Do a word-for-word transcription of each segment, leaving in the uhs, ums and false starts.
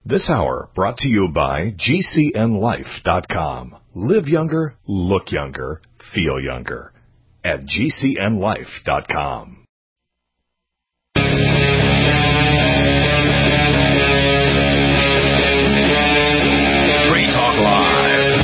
This hour brought to you by G C N life dot com. Live younger, look younger, feel younger at G C N life dot com. Free Talk Live.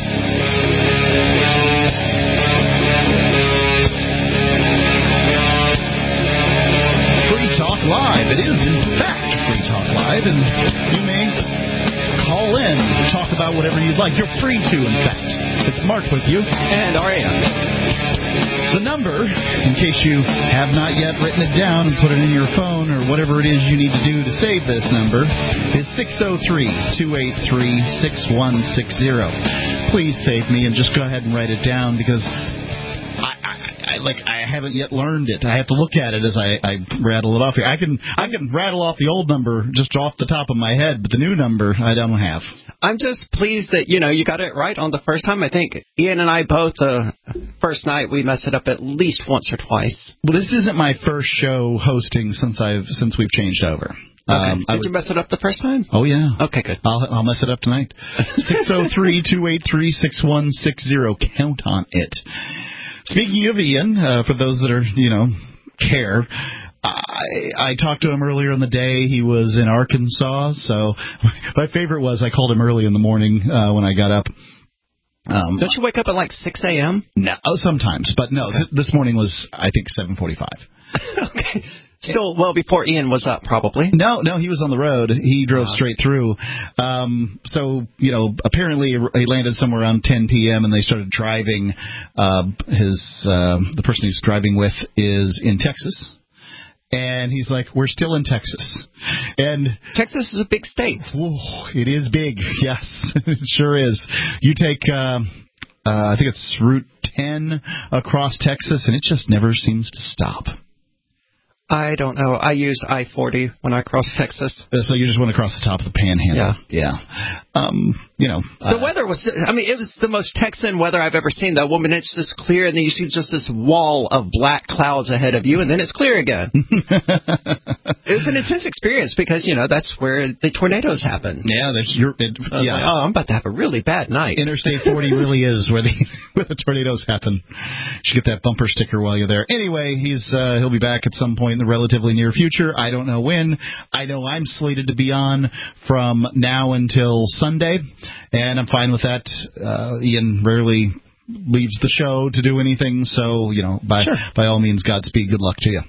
Free Talk Live. It is, in fact, Free Talk Live, and you may call in, talk about whatever you'd like. You're free to, in fact. It's Mark with you. And Aria. The number, in case you have not yet written it down and put it in your phone or whatever it is you need to do to save this number, is six oh three, two eight three, six one six zero. Please save me and just go ahead and write it down because I, I, I like I haven't yet learned it. I have to look at it as I, I rattle it off here. I can I can rattle off the old number just off the top of my head, but the new number I don't have. I'm just pleased that, you know, you got it right on the first time. I think Ian and I both, uh, first night, we messed it up at least once or twice. Well, this isn't my first show hosting since I've since we've changed over. Okay. Um, Did would, you mess it up the first time? Oh, yeah. Okay, good. I'll, I'll mess it up tonight. six oh three, two eight three, six one six zero. Count on it. Speaking of Ian, uh, for those that are, you know, care, I, I talked to him earlier in the day. He was in Arkansas, so my favorite was I called him early in the morning uh, when I got up. Um, Don't you wake up at like six a.m.? No, sometimes, but no, th- this morning was, I think, seven forty-five. Okay. Still well before Ian was up, probably. No, no, he was on the road. He drove straight through. Um, so, you know, apparently he landed somewhere around ten p.m. and they started driving. Uh, his uh, the person he's driving with is in Texas. And he's like, we're still in Texas. And Texas is a big state. Oh, it is big, yes. It sure is. You take, uh, uh, I think it's Route ten across Texas, and it just never seems to stop. I don't know. I used I forty when I crossed Texas. So you just went across the top of the panhandle. Yeah. Yeah. Um, you know. The uh, weather was, I mean, it was the most Texan weather I've ever seen, though. When it's just clear, and then you see just this wall of black clouds ahead of you, and then it's clear again. It was an intense experience because, you know, that's where the tornadoes happen. Yeah. That's your, it, I was yeah. like, oh, I'm about to have a really bad night. Interstate forty really is where the where the tornadoes happen. You should get that bumper sticker while you're there. Anyway, he's uh, he'll be back at some point in the relatively near future. I don't know when. I know I'm slated to be on from now until Sunday, and I'm fine with that. Uh, Ian rarely leaves the show to do anything, so, you know, by, sure. by all means, Godspeed. Good luck to you.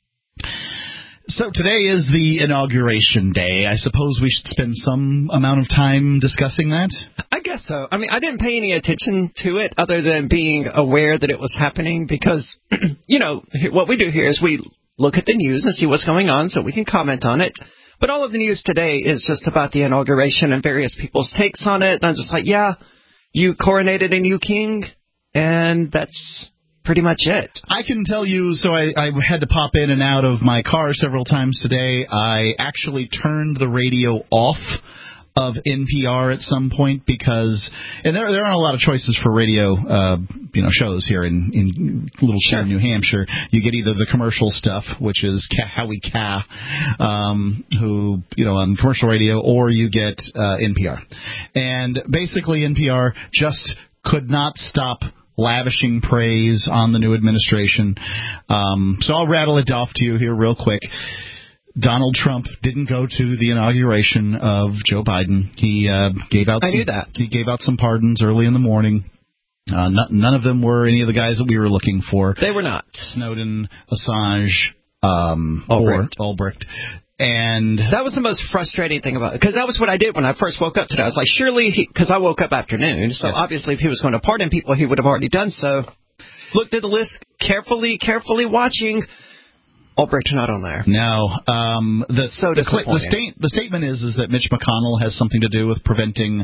So today is the inauguration day. I suppose we should spend some amount of time discussing that? I guess so. I mean, I didn't pay any attention to it other than being aware that it was happening because, you know, what we do here is we look at the news and see what's going on so we can comment on it. But all of the news today is just about the inauguration and various people's takes on it. And I'm just like, yeah, you coronated a new king, and that's pretty much it. I can tell you, so I, I had to pop in and out of my car several times today. I actually turned the radio off of N P R at some point because, and there there aren't a lot of choices for radio, uh, you know, shows here in, in Little Sharon, sure. New Hampshire. You get either the commercial stuff, which is Howie Ka, um, who, you know, on commercial radio, or you get uh, N P R. And basically N P R just could not stop lavishing praise on the new administration. Um, so I'll rattle it off to you here real quick. Donald Trump didn't go to the inauguration of Joe Biden. He uh, gave out. I some, knew that. He gave out some pardons early in the morning. Uh, not, none of them were any of the guys that we were looking for. They were not. Snowden, Assange, um, Albrecht. or Albrecht. And that was the most frustrating thing about it, because that was what I did when I first woke up today. I was like, surely, because I woke up afternoon, so yes. Obviously if he was going to pardon people, he would have already done so. Looked at the list carefully, carefully watching. Albrecht not on there. No. Um, the, so the, disappointing. The, state, the statement is is that Mitch McConnell has something to do with preventing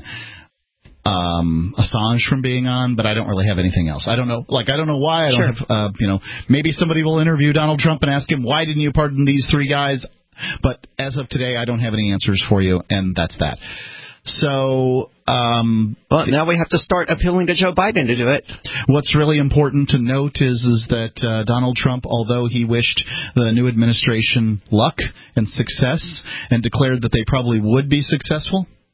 um, Assange from being on, but I don't really have anything else. I don't know. Like, I don't know why. I don't sure. have, uh, you know, maybe somebody will interview Donald Trump and ask him, why didn't you pardon these three guys? But as of today, I don't have any answers for you, and that's that. So, um, well, now we have to start appealing to Joe Biden to do it. What's really important to note is is that uh, Donald Trump, although he wished the new administration luck and success and declared that they probably would be successful,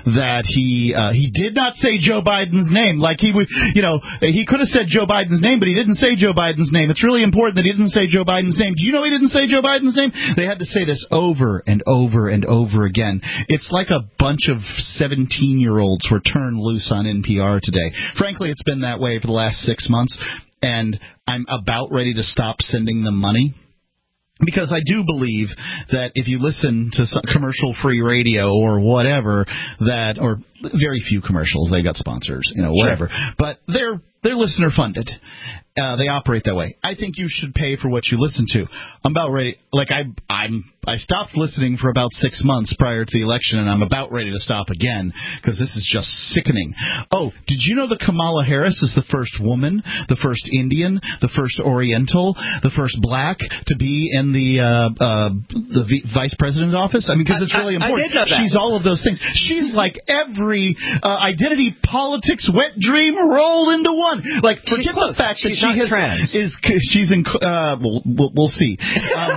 that he uh, he did not say Joe Biden's name. Like he would, you know, he could have said Joe Biden's name, but he didn't say Joe Biden's name. It's really important that he didn't say Joe Biden's name. Do you know he didn't say Joe Biden's name? They had to say this over and over and over again. It's like a bunch of seventeen-year-olds were turned loose on N P R today. Frankly, it's been that way for the last six months, and I'm about ready to stop sending them money. Because I do believe that if you listen to some commercial-free radio or whatever, that or very few commercials, they got sponsors, you know, whatever. Sure. But they're they're listener funded. Uh, they operate that way. I think you should pay for what you listen to. I'm about ready. Like I I'm I stopped listening for about six months prior to the election, and I'm about ready to stop again because this is just sickening. Oh, did you know that Kamala Harris is the first woman, the first Indian, the first Oriental, the first black to be in the uh, uh, the v- vice president's office? I mean, because it's really I, important. I did know that. She's all of those things. She's like every uh, identity politics wet dream rolled into one. Like forget the fact that she's she has, trans. is she's in. Uh, we'll, we'll, we'll see. Um,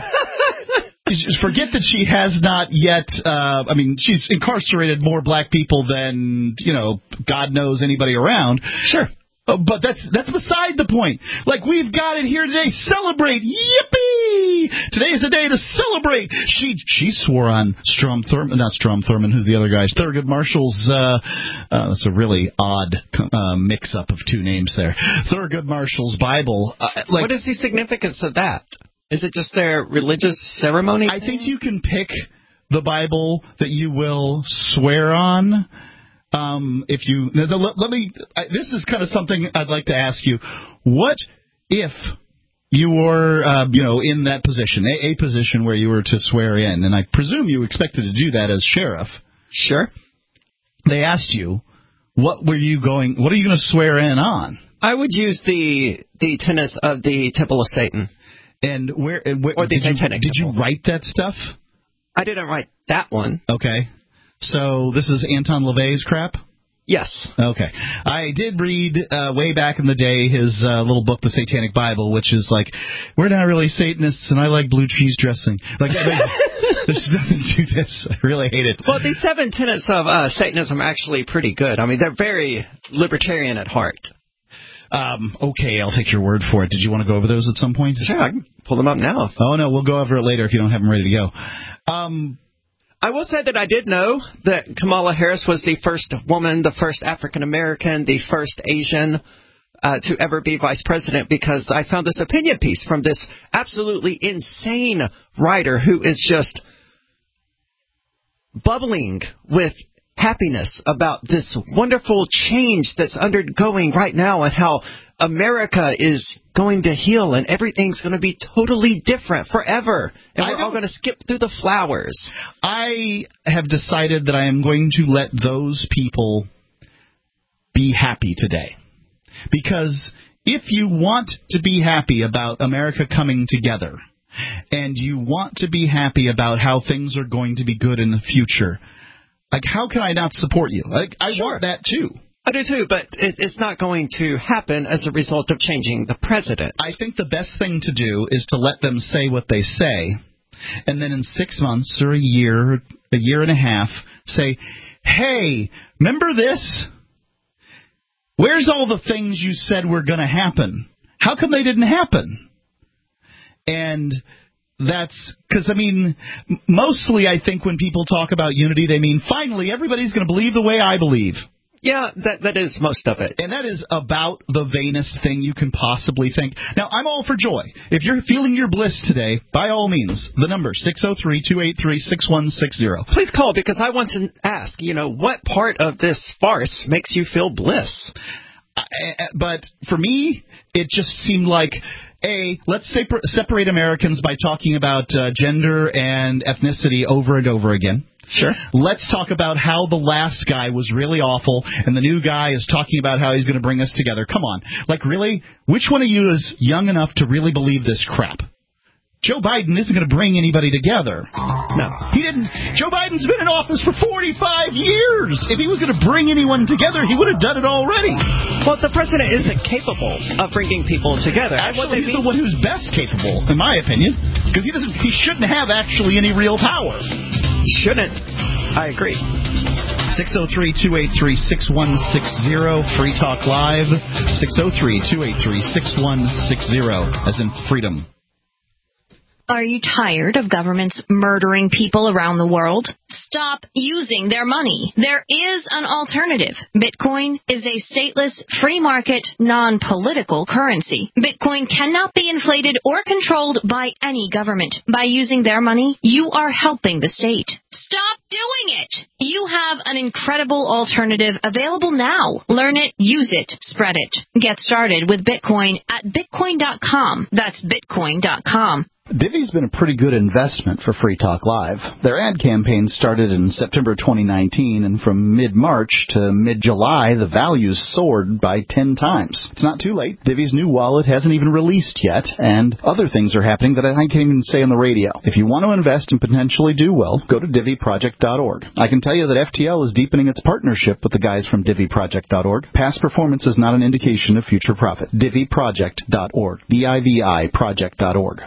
Forget that she has not yet, uh, I mean, she's incarcerated more black people than, you know, God knows anybody around. Sure. Uh, but that's that's beside the point. Like, we've got it here today. Celebrate. Yippee! Today is the day to celebrate. She she swore on Strom Thurmond, not Strom Thurmond, who's the other guy? Thurgood Marshall's, uh, uh, that's a really odd uh, mix-up of two names there. Thurgood Marshall's Bible. Uh, like, what is the significance of that? Is it just their religious ceremony? I think you can pick the Bible that you will swear on. Um, if you let, let me, I, this is kind of something I'd like to ask you. What if you were, uh, you know, in that position, a, a position where you were to swear in, and I presume you expected to do that as sheriff? Sure. They asked you, what were you going? What are you going to swear in on? I would use the the tenets of the Temple of Satan. And where, and where or the did, you, Satanic did you Temple. write that stuff? I didn't write that one. Okay. So this is Anton LaVey's crap? Yes. Okay. I did read uh, way back in the day his uh, little book, The Satanic Bible, which is like, we're not really Satanists, and I like blue cheese dressing. Like, there's nothing to this. I really hate it. Well, these seven tenets of uh, Satanism are actually pretty good. I mean, they're very libertarian at heart. Um, okay, I'll take your word for it. Did you want to go over those at some point? Sure, I can pull them up now. Oh, no, we'll go over it later if you don't have them ready to go. Um, I will say that I did know that Kamala Harris was the first woman, the first African-American, the first Asian uh, to ever be vice president, because I found this opinion piece from this absolutely insane writer who is just bubbling with happiness about this wonderful change that's undergoing right now and how America is going to heal and everything's going to be totally different forever. And we're all going to skip through the flowers. I have decided that I am going to let those people be happy today. Because if you want to be happy about America coming together and you want to be happy about how things are going to be good in the future, like, how can I not support you? Like, I sure. want that, too. I do, too, but it, it's not going to happen as a result of changing the president. I think the best thing to do is to let them say what they say, and then in six months or a year, a year and a half, say, hey, remember this? Where's all the things you said were going to happen? How come they didn't happen? And that's because, I mean, mostly I think when people talk about unity, they mean, finally, everybody's going to believe the way I believe. Yeah, that that is most of it. And that is about the vainest thing you can possibly think. Now, I'm all for joy. If you're feeling your bliss today, by all means, the number, six oh three, two eight three, six one six zero. Please call, because I want to ask, you know, what part of this farce makes you feel bliss? I, but for me, it just seemed like, A, let's separ- separate Americans by talking about uh, gender and ethnicity over and over again. Sure. Let's talk about how the last guy was really awful and the new guy is talking about how he's going to bring us together. Come on. Like, really? Which one of you is young enough to really believe this crap? Joe Biden isn't going to bring anybody together. No. He didn't. Joe Biden's been in office for forty-five years. If he was going to bring anyone together, he would have done it already. Well, the president isn't capable of bringing people together. Actually, he's the one who's best capable, in my opinion, because he doesn't. He shouldn't have actually any real power. Shouldn't. I agree. six oh three, two eight three, six one six zero, Free Talk Live, six oh three, two eight three, six one six zero, as in freedom. Are you tired of governments murdering people around the world? Stop using their money. There is an alternative. Bitcoin is a stateless, free market, non-political currency. Bitcoin cannot be inflated or controlled by any government. By using their money, you are helping the state. Stop doing it. You have an incredible alternative available now. Learn it, use it, spread it. Get started with Bitcoin at bitcoin dot com. That's bitcoin dot com. Divvy's been a pretty good investment for Free Talk Live. Their ad campaign started in September twenty nineteen, and from mid-March to mid-July, the values soared by ten times. It's not too late. Divvy's new wallet hasn't even released yet, and other things are happening that I can't even say on the radio. If you want to invest and potentially do well, go to divvy project dot org. I can tell you that F T L is deepening its partnership with the guys from divvy project dot org. Past performance is not an indication of future profit. divvy project dot org. D I V I project dot org.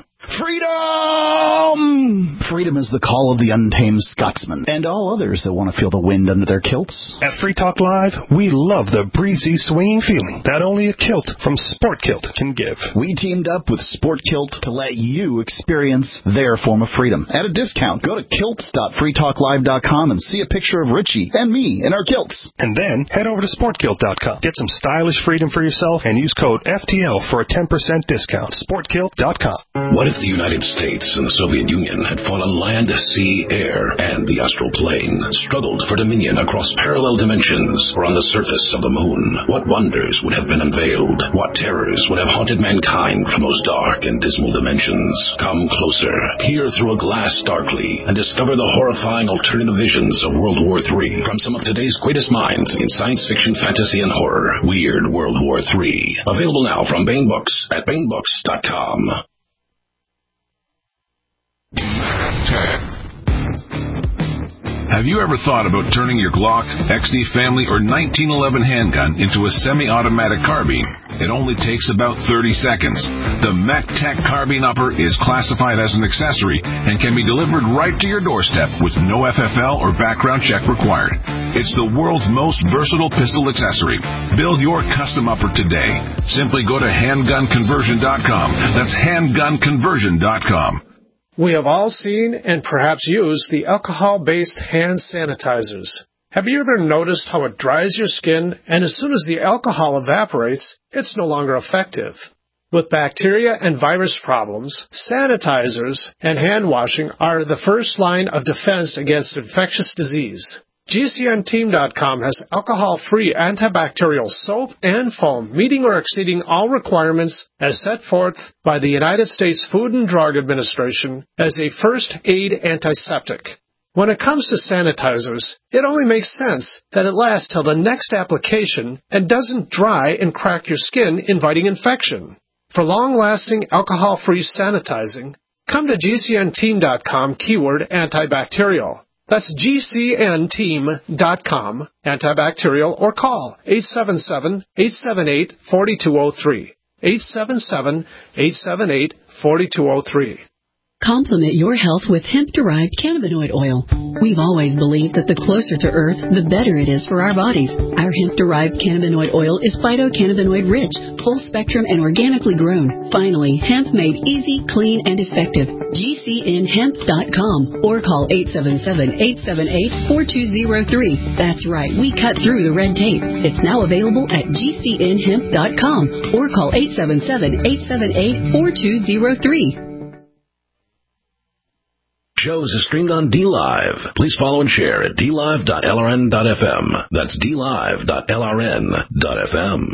Freedom! Freedom is the call of the untamed Scotsman and all others that want to feel the wind under their kilts. At Free Talk Live, we love the breezy, swinging feeling that only a kilt from Sport Kilt can give. We teamed up with Sport Kilt to let you experience their form of freedom at a discount. Go to kilts dot free talk live dot com and see a picture of Richie and me in our kilts. And then head over to sport kilt dot com. Get some stylish freedom for yourself and use code F T L for a ten percent discount. sport kilt dot com. What if the United States and the Soviet Union had fought on land, sea, air, and the astral plane, struggled for dominion across parallel dimensions or on the surface of the moon? What wonders would have been unveiled? What terrors would have haunted mankind from those dark and dismal dimensions? Come closer, peer through a glass darkly, and discover the horrifying alternative visions of World War Three from some of today's greatest minds in science fiction, fantasy, and horror. Weird World War Three. Available now from Baen Books at baen books dot com. Have you ever thought about turning your Glock, X D Family, or nineteen eleven handgun into a semi-automatic carbine? It only takes about thirty seconds. The MechTech Carbine Upper is classified as an accessory and can be delivered right to your doorstep with no F F L or background check required. It's the world's most versatile pistol accessory. Build your custom upper today. Simply go to handgun conversion dot com. That's handgun conversion dot com. We have all seen and perhaps used the alcohol-based hand sanitizers. Have you ever noticed how it dries your skin, and as soon as the alcohol evaporates, it's no longer effective? With bacteria and virus problems, sanitizers and hand washing are the first line of defense against infectious disease. G C N team dot com has alcohol-free antibacterial soap and foam meeting or exceeding all requirements as set forth by the United States Food and Drug Administration as a first aid antiseptic. When it comes to sanitizers, it only makes sense that it lasts till the next application and doesn't dry and crack your skin, inviting infection. For long-lasting alcohol-free sanitizing, come to G C N team dot com keyword antibacterial. That's G C N team dot com, antibacterial, or call eight seven seven, eight seven eight, four two zero three, eight seven seven, eight seven eight, four two zero three. Complement your health with hemp-derived cannabinoid oil. We've always believed that the closer to Earth, the better it is for our bodies. Our hemp-derived cannabinoid oil is phytocannabinoid-rich, full-spectrum, and organically grown. Finally, hemp made easy, clean, and effective. G C N hemp dot com or call eight seven seven, eight seven eight, four two zero three. That's right, we cut through the red tape. It's now available at G C N hemp dot com or call eight seven seven, eight seven eight, four two zero three. Shows are streamed on D Live. Please follow and share at d live dot l r n dot f m. That's d live dot l r n dot f m.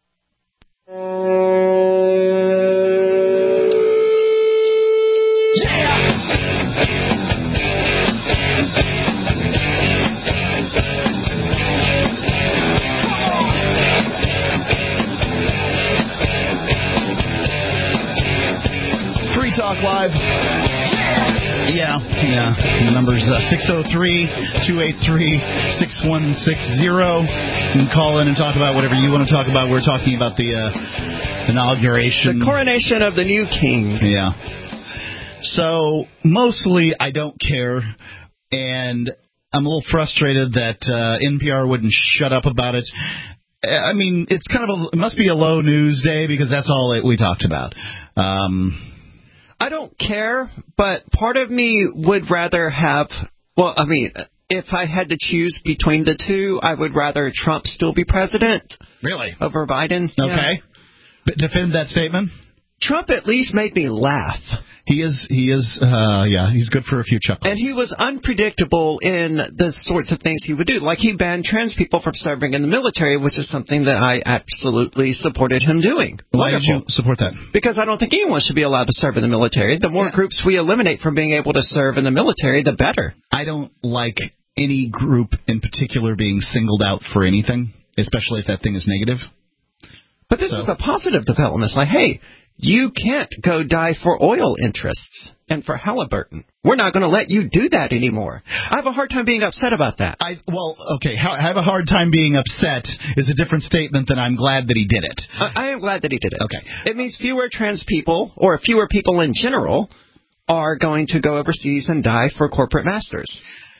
Free Talk Live. Yeah, yeah. The number's uh, six oh three, two eight three, six one six zero. You can call in and talk about whatever you want to talk about. We're talking about the uh, inauguration. The coronation of the new king. Yeah. So, mostly I don't care. And I'm a little frustrated that uh, N P R wouldn't shut up about it. I mean, it's kind of a, it must be a low news day because that's all it, we talked about. Um, I don't care, but part of me would rather have, well, I mean, if I had to choose between the two, I would rather Trump still be president. Really? Over Biden. Okay. Yeah. But defend that statement? Trump at least made me laugh. He is, he is, uh, yeah, he's good for a few chuckles. And he was unpredictable in the sorts of things he would do. Like he banned trans people from serving in the military, which is something that I absolutely supported him doing. Why Wonderful. did you support that? Because I don't think anyone should be allowed to serve in the military. The more yeah. groups we eliminate from being able to serve in the military, the better. I don't like any group in particular being singled out for anything, especially if that thing is negative. But this so. is a positive development. It's like, hey, you can't go die for oil interests and for Halliburton. We're not going to let you do that anymore. I have a hard time being upset about that. I Well, okay, I have a hard time being upset is a different statement than I'm glad that he did it. I, I am glad that he did it. Okay. It means fewer trans people, or fewer people in general, are going to go overseas and die for corporate masters.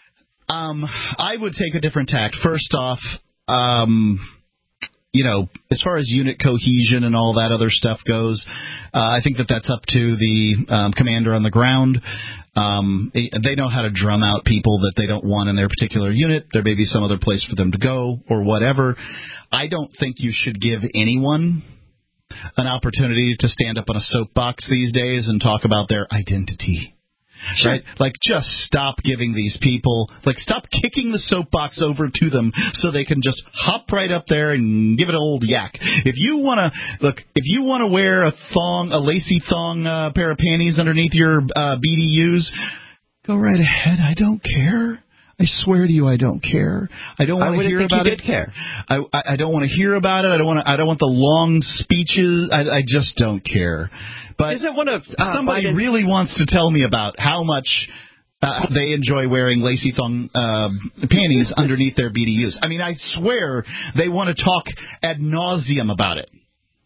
Um, I would take a different tact. First off, um... you know, as far as unit cohesion and all that other stuff goes, uh, I think that that's up to the um, commander on the ground. Um, they know how to drum out people that they don't want in their particular unit. There may be some other place for them to go or whatever. I don't think you should give anyone an opportunity to stand up on a soapbox these days and talk about their identity. Sure. Right? Like, just stop giving these people, like, stop kicking the soapbox over to them so they can just hop right up there and give it an old yak. If you want to, look, if you want to wear a thong, a lacy thong uh, pair of panties underneath your uh, B D Us, go right ahead. I don't care. I swear to you, I don't care. I don't want to hear about it. I wouldn't think you did care. I, I, I don't want to hear about it. I don't want to. I don't want the long speeches. I, I just don't care. But Is it one of uh, somebody Biden's... really wants to tell me about how much uh, they enjoy wearing lacy thong uh, panties underneath their B D Us. I mean, I swear they want to talk ad nauseum about it.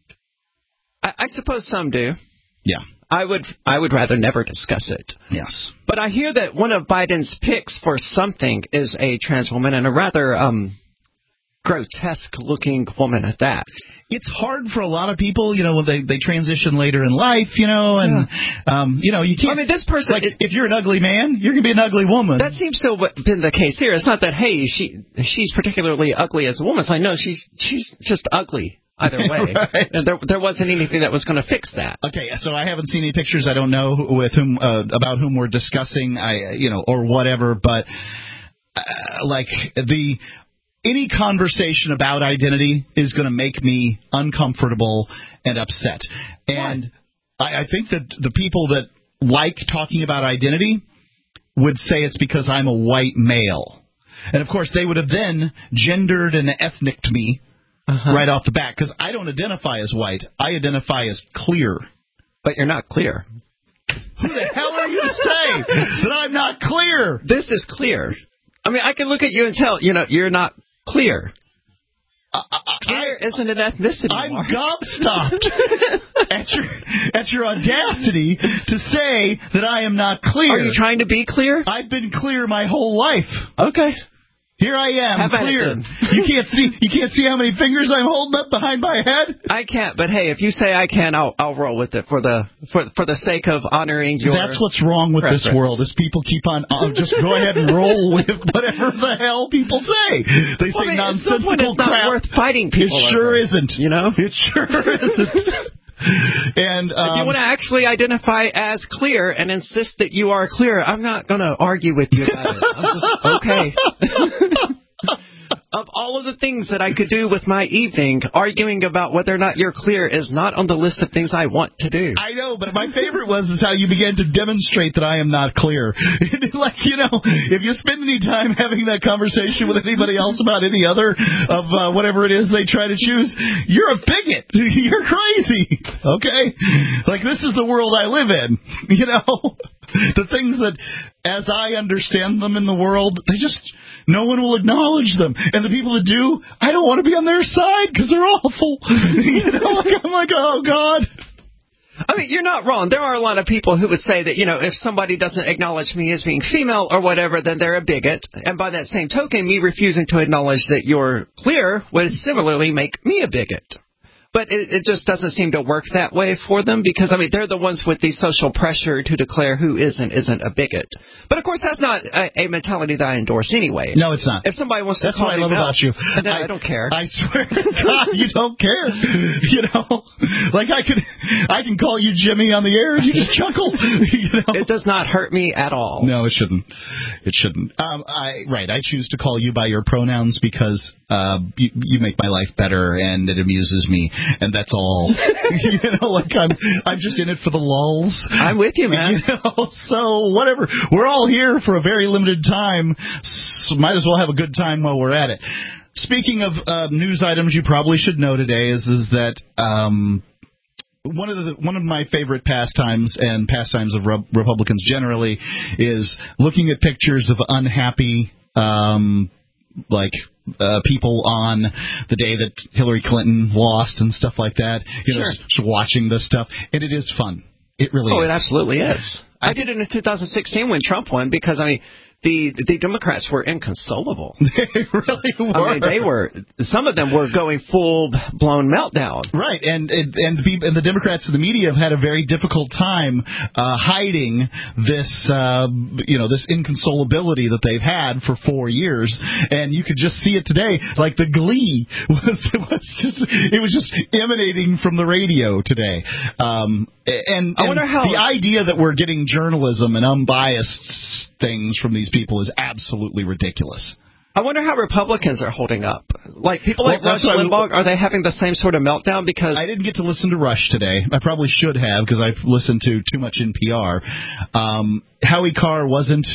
I, I suppose some do. Yeah. I would I would rather never discuss it. Yes. But I hear that one of Biden's picks for something is a trans woman, and a rather um, grotesque-looking woman at that. It's hard for a lot of people, you know, when they, they transition later in life, you know, and, yeah. um, you know, you can't... I mean, this person... Like, it, if you're an ugly man, you're going to be an ugly woman. That seems to have been the case here. It's not that, hey, she she's particularly ugly as a woman. It's like, no, she's she's just ugly. Either way, right. And there there wasn't anything that was going to fix that. Okay, so I haven't seen any pictures. I don't know with whom uh, about whom we're discussing. I you know or whatever, but uh, like the any conversation about identity is going to make me uncomfortable and upset. And I, I think that the people that like talking about identity would say it's because I'm a white male, and of course they would have then gendered and ethniced me. Uh-huh. Right off the bat, because I don't identify as white. I identify as clear. But you're not clear. Who the hell are you to say that I'm not clear? This is clear. I mean, I can look at you and tell, you know, you're not clear. Uh, clear I, isn't an ethnicity. I'm Mark. gobstopped at your at your audacity to say that I am not clear. Are you trying to be clear? I've been clear my whole life. Okay. Here I am, How clear. You can't see. You can't see how many fingers I'm holding up behind my head. I can't, but hey, if you say I can, I'll I'll roll with it for the for for the sake of honoring your. That's what's wrong with preference. This world is people keep on uh, just go ahead and roll with whatever the hell people say. They well, say I mean, nonsensical it's crap. Not worth fighting people. It sure over. isn't. You know, it sure isn't. And um, if you want to actually identify as clear and insist that you are clear, I'm not going to argue with you about it. I'm just okay. Of all of the things that I could do with my evening, arguing about whether or not you're clear is not on the list of things I want to do. I know, but my favorite was is how you began to demonstrate that I am not clear. Like, you know, if you spend any time having that conversation with anybody else about any other of uh, whatever it is they try to choose, you're a bigot. You're crazy. Okay? Like, this is the world I live in. You know? The things that, as I understand them in the world, they just, no one will acknowledge them. And the people that do, I don't want to be on their side because they're awful. You know, like, I'm like, oh, God. I mean, you're not wrong. There are a lot of people who would say that, you know, if somebody doesn't acknowledge me as being female or whatever, then they're a bigot. And by that same token, me refusing to acknowledge that you're queer would similarly make me a bigot. But it, it just doesn't seem to work that way for them because, I mean, they're the ones with the social pressure to declare who is and isn't a bigot. But, of course, that's not a, a mentality that I endorse anyway. No, it's not. If somebody wants that's to call what I me love Mel, about you. then I, I, I don't care. I swear to God, you don't care. You know? Like, I could, I can call you Jimmy on the air and you just chuckle. You know? It does not hurt me at all. No, it shouldn't. It shouldn't. Um, I, right, I choose to call you by your pronouns because uh, you, you make my life better and it amuses me, and that's all. You know, like I'm, I'm just in it for the lulls. I'm with you, man. You know, so whatever. We're all here for a very limited time, so might as well have a good time while we're at it. Speaking of uh, news items, you probably should know today is is that um, one of the one of my favorite pastimes and pastimes of re- Republicans generally is looking at pictures of unhappy, um, like. Uh, people on the day that Hillary Clinton lost and stuff like that, you sure. know, just watching this stuff, and it is fun. It really oh, is. Oh, it absolutely is. I, I did it in two thousand sixteen when Trump won because, I mean, the the Democrats were inconsolable. They really were. I mean, they were. Some of them were going full blown meltdown. Right, and and and the, and the Democrats and the media have had a very difficult time uh, hiding this, uh, you know, this inconsolability that they've had for four years, and you could just see it today. Like the glee was was just it was just emanating from the radio today. Um, and, and I wonder how the idea that we're getting journalism and unbiased things from these people is absolutely ridiculous. I wonder how Republicans are holding up. Like people like well, Rush Limbaugh, are they having the same sort of meltdown? Because I didn't get to listen to Rush today. I probably should have because I've listened to too much N P R. Um, Howie Carr wasn't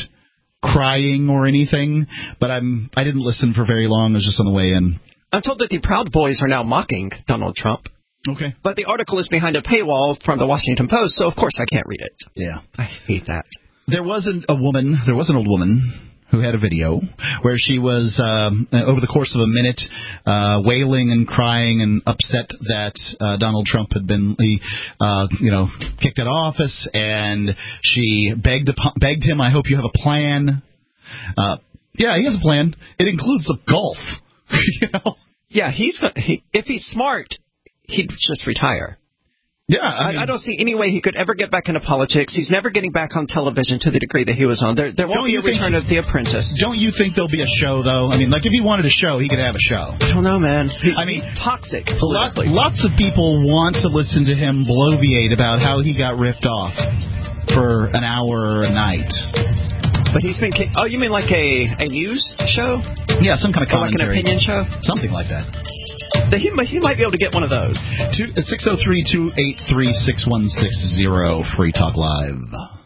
crying or anything, but I'm I didn't listen for very long. I was just on the way in. I'm told that the Proud Boys are now mocking Donald Trump. Okay. But the article is behind a paywall from the Washington Post, so of course I can't read it. Yeah. I hate that. There wasn't a woman, there was an old woman who had a video where she was, um, over the course of a minute, uh, wailing and crying and upset that uh, Donald Trump had been, uh, you know, kicked out of office, and she begged begged him, I hope you have a plan. Uh, yeah, he has a plan. It includes the golf. You know? Yeah, he's he, if he's smart, he'd just retire. Yeah, I, mean, I, I don't see any way he could ever get back into politics. He's never getting back on television to the degree that he was on. There, there won't be a return of The Apprentice. Don't you think there'll be a show, though? I mean, like, if he wanted a show, he could have a show. I don't know, man. He, I mean, he's toxic. Lot, lots of people want to listen to him bloviate about how he got ripped off for an hour a night. But he's been... Oh, you mean like a, a news show? Yeah, some kind of commentary. Or like an opinion show? Something like that. He, he might be able to get one of those. six oh three, two eight three, six one six zero, Free Talk Live.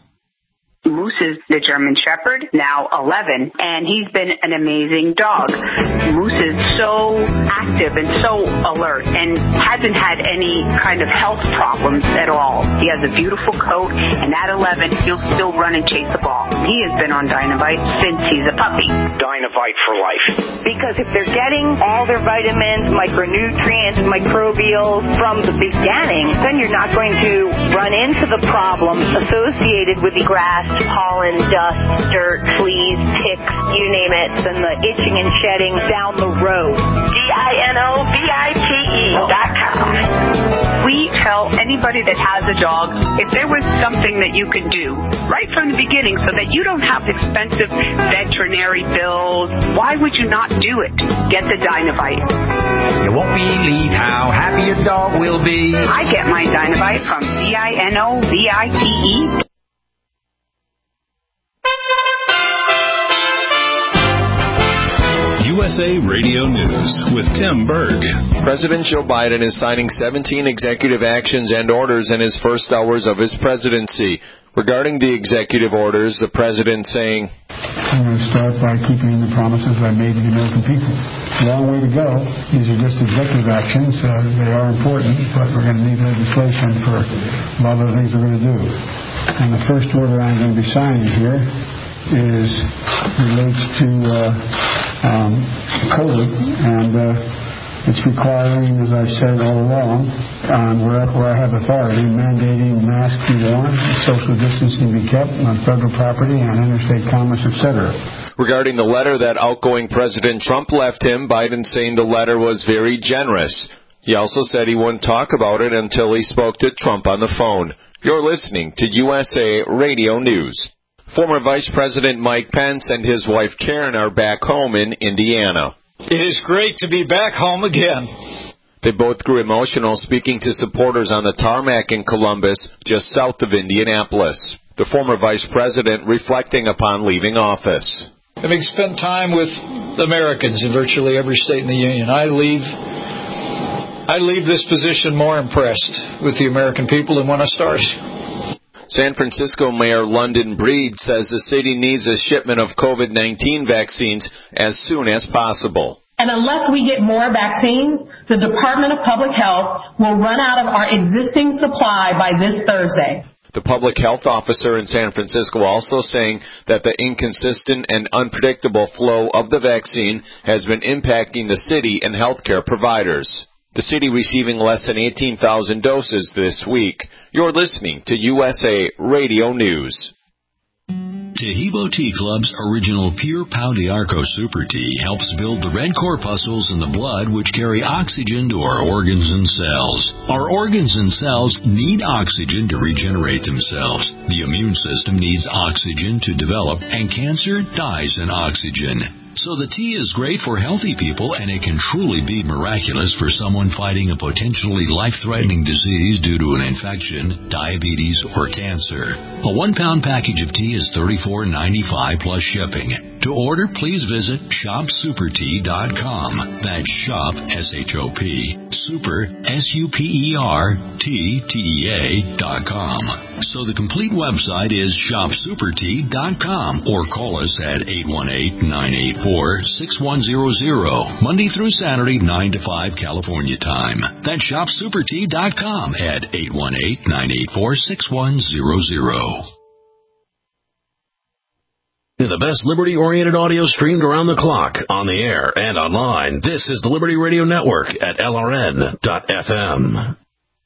Moose is the German Shepherd, now eleven, and he's been an amazing dog. Moose is so active and so alert and hasn't had any kind of health problems at all. He has a beautiful coat, and at eleven, he'll still run and chase the ball. He has been on Dynovite since he's a puppy. Dynovite for life. Because if they're getting all their vitamins, micronutrients, microbials from the beginning, then you're not going to run into the problems associated with the grass, pollen, dust, dirt, fleas, ticks, you name it, and the itching and shedding down the road. D I N O V I T E dot com. We tell anybody that has a dog, if there was something that you could do right from the beginning so that you don't have expensive veterinary bills, why would you not do it? Get the Dynovite. You won't believe how happy your dog will be. I get my Dynovite from D I N O V I T E. U S A Radio News with Tim Berg. President Joe Biden is signing seventeen executive actions and orders in his first hours of his presidency. Regarding the executive orders, the president saying, I'm going to start by keeping the promises I made to the American people. Long way to go. These are just executive actions. Uh, they are important, but we're going to need legislation for a lot of the things we're going to do. And the first order I'm going to be signing here is relates to uh, um, COVID and uh, It's requiring, as I've said all along, um, where, where I have authority, mandating masks be worn, social distancing be kept on federal property, on interstate commerce, et cetera. Regarding the letter that outgoing President Trump left him, Biden saying the letter was very generous. He also said he wouldn't talk about it until he spoke to Trump on the phone. You're listening to U S A Radio News. Former Vice President Mike Pence and his wife Karen are back home in Indiana. It is great to be back home again. They both grew emotional speaking to supporters on the tarmac in Columbus, just south of Indianapolis. The former vice president reflecting upon leaving office. Having spent time with Americans in virtually every state in the Union, I leave I leave this position more impressed with the American people than when I started. San Francisco Mayor London Breed says the city needs a shipment of COVID nineteen vaccines as soon as possible. And unless we get more vaccines, the Department of Public Health will run out of our existing supply by this Thursday. The public health officer in San Francisco also saying that the inconsistent and unpredictable flow of the vaccine has been impacting the city and healthcare providers. The city receiving less than eighteen thousand doses this week. You're listening to U S A Radio News. Tahibo Tea Club's original Pure Pau d'Arco Super Tea helps build the red corpuscles in the blood which carry oxygen to our organs and cells. Our organs and cells need oxygen to regenerate themselves. The immune system needs oxygen to develop, and cancer dies in oxygen. So the tea is great for healthy people, and it can truly be miraculous for someone fighting a potentially life-threatening disease due to an infection, diabetes, or cancer. A one-pound package of tea is thirty-four ninety-five plus shipping. To order, please visit shop super tea dot com. That's shop, S H O P, super, S U P E R, T, T E A, dot com. So the complete website is shop super tea dot com, or call us at eight one eight, nine eight four, six one zero zero, Monday through Saturday, nine to five California time. That's shop super tea dot com at eight one eight, nine eight four, six one zero zero. The best Liberty-oriented audio streamed around the clock, on the air, and online. This is the Liberty Radio Network at L R N dot F M.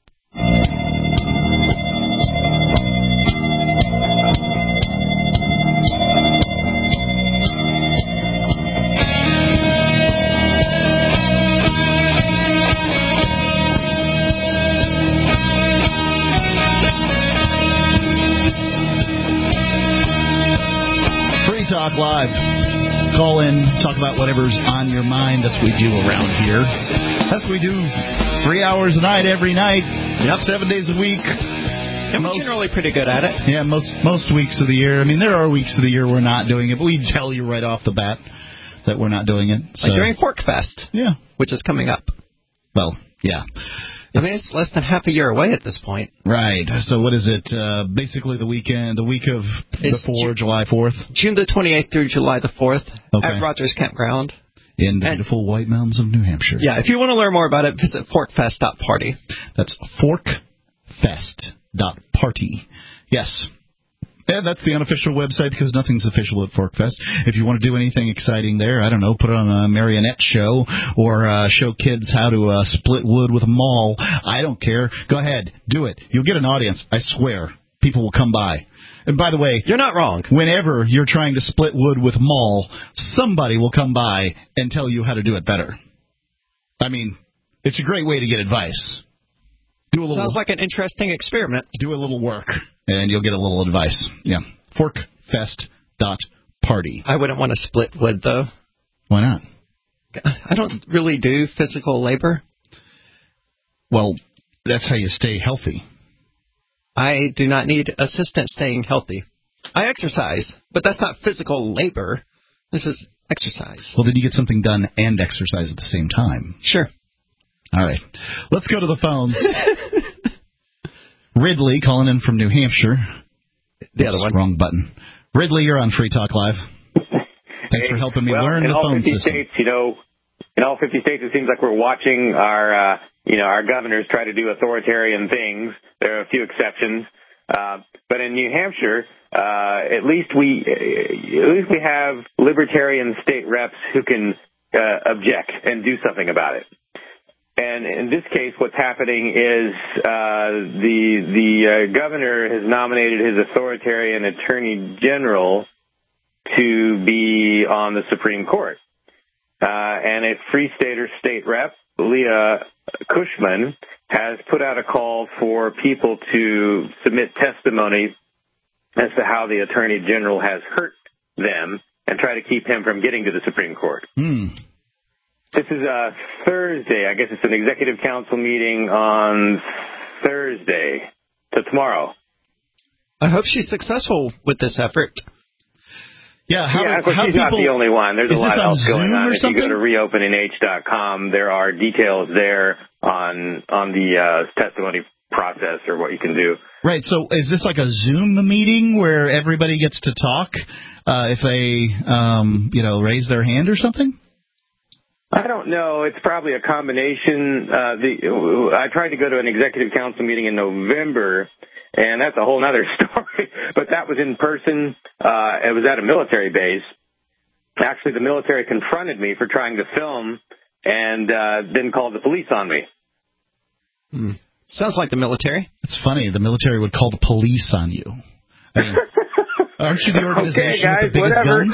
Talk Live. Call in, talk about whatever's on your mind. That's what we do around here. That's what we do three hours a night, every night. Yep. Seven days a week. And we're generally pretty good at it. Yeah, most most weeks of the year. I mean, there are weeks of the year we're not doing it, but we tell you right off the bat that we're not doing it. So. Like during Fork Fest. Yeah. Which is coming up. Well, yeah. I mean, it's less than half a year away at this point. Right. So what is it? Uh, basically the weekend, the week of it's the fourth, July fourth? June the twenty-eighth through July the fourth okay. at Rogers Campground. In the and, beautiful White Mountains of New Hampshire. Yeah, if you want to learn more about it, visit fork fest dot party. That's fork fest dot party. Yes. And that's the unofficial website because nothing's official at ForkFest. If you want to do anything exciting there, I don't know, put on a marionette show or uh, show kids how to uh, split wood with a maul. I don't care. Go ahead. Do it. You'll get an audience. I swear. People will come by. And by the way, you're not wrong. Whenever you're trying to split wood with maul, somebody will come by and tell you how to do it better. I mean, it's a great way to get advice. Do a little. Sounds like an interesting experiment. Do a little work, and you'll get a little advice. Yeah. fork fest dot party. I wouldn't want to split wood, though. Why not? I don't really do physical labor. Well, that's how you stay healthy. I do not need assistance staying healthy. I exercise, but that's not physical labor. This is exercise. Well, then you get something done and exercise at the same time. Sure. All right. Let's go to the phones. Ridley calling in from New Hampshire. The other one. Wrong button. Ridley, you're on Free Talk Live. Thanks hey, for helping me well, learn the phone system. States, you know, in all fifty states, it seems like we're watching our, uh, you know, our governors try to do authoritarian things. There are a few exceptions. Uh, but in New Hampshire, uh, at least we, uh, at least we have libertarian state reps who can uh, object and do something about it. And in this case, what's happening is uh, the the uh, governor has nominated his authoritarian attorney general to be on the Supreme Court. Uh, and a Free Stater state rep, Leah Cushman, has put out a call for people to submit testimony as to how the attorney general has hurt them and try to keep him from getting to the Supreme Court. Hmm. This is uh, Thursday. I guess it's an executive council meeting on Thursday. So tomorrow. I hope she's successful with this effort. Yeah, how, yeah, of course, how she's people, not the only one. There's a lot else going on. If something? you go to reopening h dot com, there are details there on on the uh, testimony process or what you can do. Right, so is this like a Zoom meeting where everybody gets to talk uh, if they, um, you know, raise their hand or something? I don't know. It's probably a combination. Uh, the I tried to go to an executive council meeting in November, and that's a whole other story. But that was in person. Uh, it was at a military base. Actually, the military confronted me for trying to film and uh, then called the police on me. Hmm. Sounds like the military. It's funny. The military would call the police on you. I mean, aren't you the organization okay, guys, with the biggest whatever.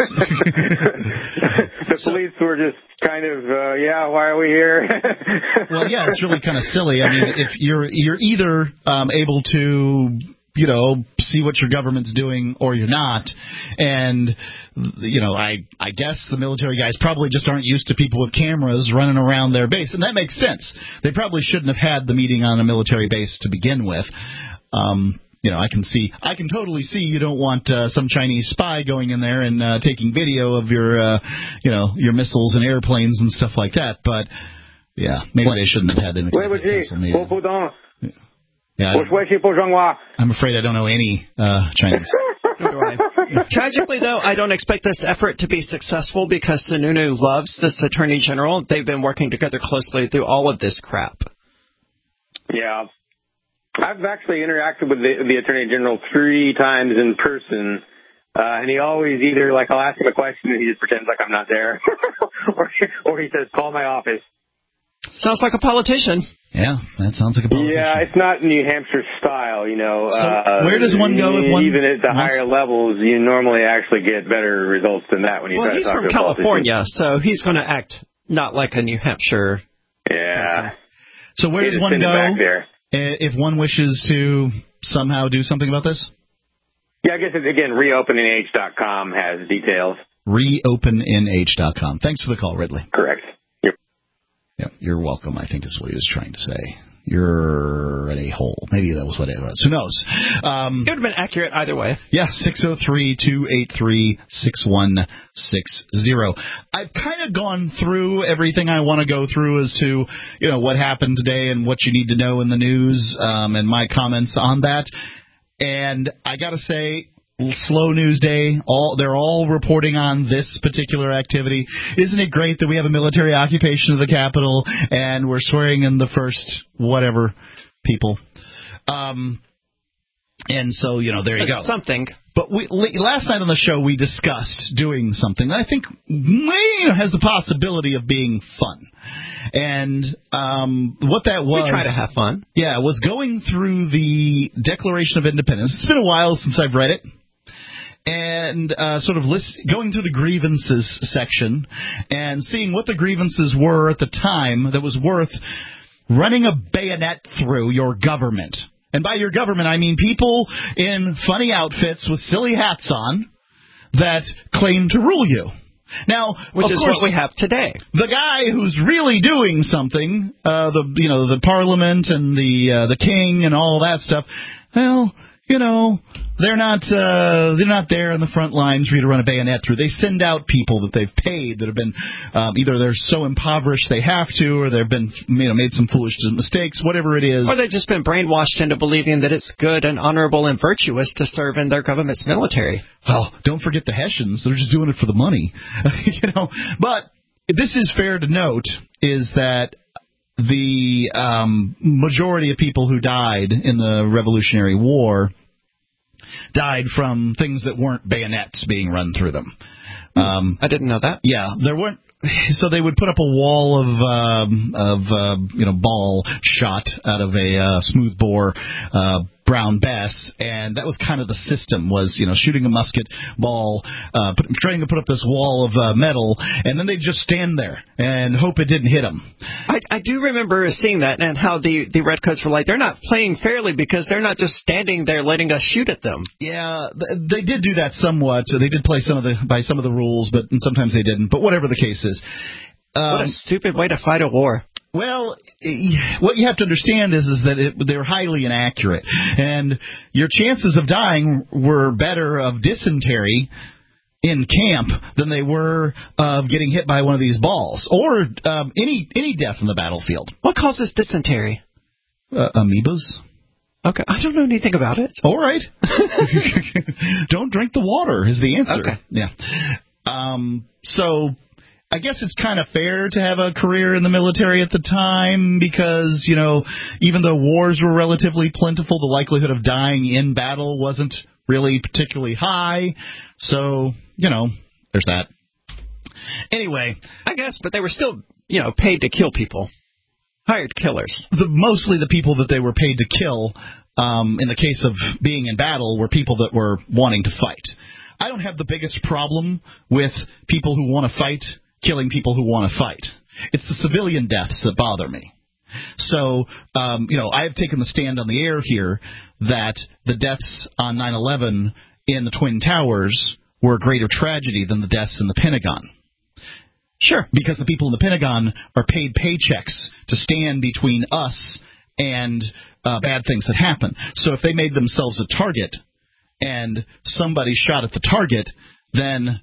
guns? The police were just kind of, uh, yeah, why are we here? Well, yeah, it's really kind of silly. I mean, if you're you're either um, able to, you know, see what your government's doing or you're not. And, you know, I I guess the military guys probably just aren't used to people with cameras running around their base. And that makes sense. They probably shouldn't have had the meeting on a military base to begin with. Um You know, I can see, I can totally see you don't want uh, some Chinese spy going in there and uh, taking video of your, uh, you know, your missiles and airplanes and stuff like that. But, yeah, maybe they shouldn't have had an executive council meeting. Yeah, I, I'm afraid I don't know any uh, Chinese. Tragically, though, I don't expect this effort to be successful because Sununu loves this attorney general. They've been working together closely through all of this crap. Yeah. I've actually interacted with the, the Attorney General three times in person, uh, and he always either, like, I'll ask him a question and he just pretends like I'm not there, or, or he says, call my office. Sounds like a politician. Yeah, that sounds like a politician. Yeah, it's not New Hampshire style, you know. So uh, where does one go if one... Even at the higher levels, you normally actually get better results than that when you well, try to talk to a Well, he's from California, so he's going to act not like a New Hampshire Yeah. person. So where He does just one sends it go back there. if one wishes to somehow do something about this? Yeah, I guess, it's, again, reopening h dot com has details. reopen n h dot com. Thanks for the call, Ridley. Correct. Yep. Yeah, you're welcome, I think is what he was trying to say. You're an a-hole. Maybe that was what it was. Who knows? Um, it would have been accurate either way. Yeah, six oh three, two eight three, six one six zero. I've kind of gone through everything I want to go through as to, you know, what happened today and what you need to know in the news, um, and my comments on that. And I got to say, slow news day. All they're all reporting on this particular activity. Isn't it great that we have a military occupation of the Capitol and we're swearing in the first whatever people? Um, and so, you know, there you That's go. Something. But we, last night on the show we discussed doing something that I think may, has the possibility of being fun. And um, what that was... We try to have fun. Yeah, was going through the Declaration of Independence. It's been a while since I've read it. And uh, sort of list, going through the grievances section and seeing what the grievances were at the time that was worth running a bayonet through your government. And by your government, I mean people in funny outfits with silly hats on that claim to rule you. Now, which of is course, what we have today. The guy who's really doing something, uh, the you know the Parliament and the uh, the King and all that stuff. Well, you know, they're not uh, they're not there in the front lines for you to run a bayonet through. They send out people that they've paid that have been um, either they're so impoverished they have to, or they've been you know made some foolish mistakes, whatever it is. Or they've just been brainwashed into believing that it's good and honorable and virtuous to serve in their government's military. Well, don't forget the Hessians. They're just doing it for the money, you know. But this is fair to note is that the um, majority of people who died in the Revolutionary War died from things that weren't bayonets being run through them. Um, I didn't know that. Yeah, there weren't. so they would put up a wall of um, of uh, you know ball shot out of a uh, smooth bore uh, brown bass, and that was kind of the system, was you know shooting a musket ball, uh, put, trying to put up this wall of uh, metal, and then they'd just stand there and hope it didn't hit them. I, I do remember seeing that, and how the, the Redcoats were like, they're not playing fairly because they're not just standing there letting us shoot at them. Yeah, they did do that somewhat. They did play some of the by some of the rules, but sometimes they didn't. But whatever the case is. Um, what a stupid way to fight a war. Well, what you have to understand is, is that it, they're highly inaccurate, and your chances of dying were better of dysentery in camp than they were of getting hit by one of these balls, or um, any any death in the battlefield. What causes dysentery? Uh, amoebas. Okay, I don't know anything about it. All right. Don't drink the water is the answer. Okay. Yeah. Um, so I guess it's kind of fair to have a career in the military at the time because, you know, even though wars were relatively plentiful, the likelihood of dying in battle wasn't really particularly high. So, you know, there's that. Anyway. I guess, but they were still, you know, paid to kill people. Hired killers. The, mostly the people that they were paid to kill, um, in the case of being in battle, were people that were wanting to fight. I don't have the biggest problem with people who want to fight killing people who want to fight. It's the civilian deaths that bother me. So, um, you know, I have taken the stand on the air here that the deaths on nine eleven in the Twin Towers were a greater tragedy than the deaths in the Pentagon. Sure. Because the people in the Pentagon are paid paychecks to stand between us and uh, bad things that happen. So if they made themselves a target and somebody shot at the target, then